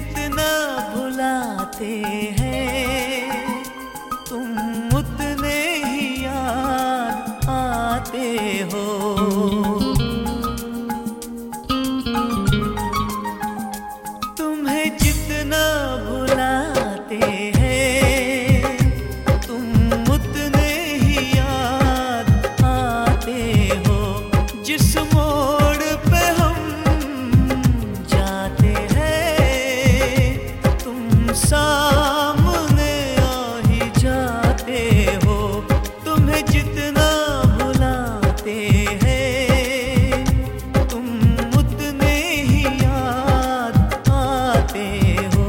जितना भुलाते हैं तुम उतने ही याद आते हो। तुम्हें जितना भुलाते हैं तुम उतने ही याद आते हो। जिस मोड़ पे हम जाते हैं तुम सामने आ ही जाते हो। तुम्हें जितना भुलाते हैं तुम उतने ही याद आते हो।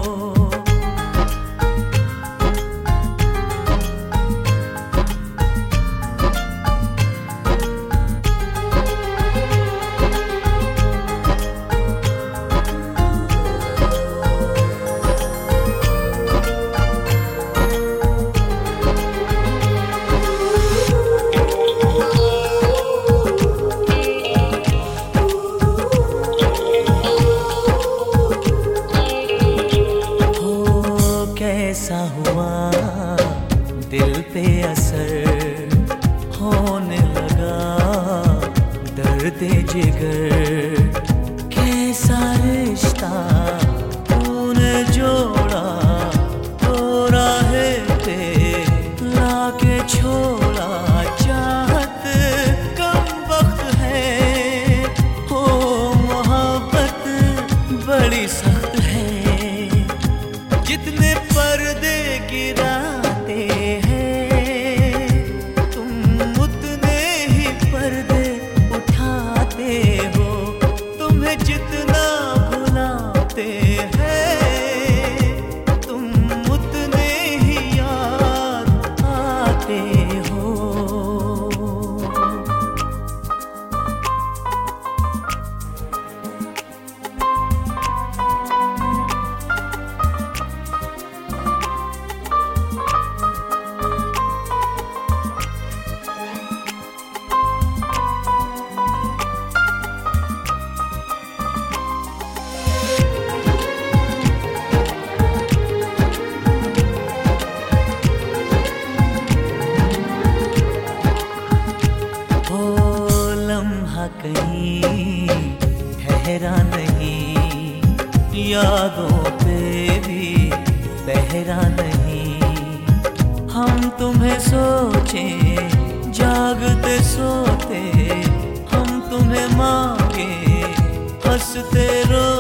कैसा हुआ दिल पे असर होने लगा दर्द जिगर। कैसा रिश्ता तूने जोड़ा तो राहे पे लाके छोड़ा। चाहत कम वक्त है हो मोहब्बत बड़ी सख्त है। जितने पर्दे गिराते हैं तुम उतने ही पर्दे उठाते हो। तुम्हें जितना भुलाते हैं तुम उतने ही याद आते हो। कहीं ठहरा नहीं यादों पे भी बहरा नहीं। हम तुम्हें सोचें जागते सोते हम तुम्हें मांगे हंसते रो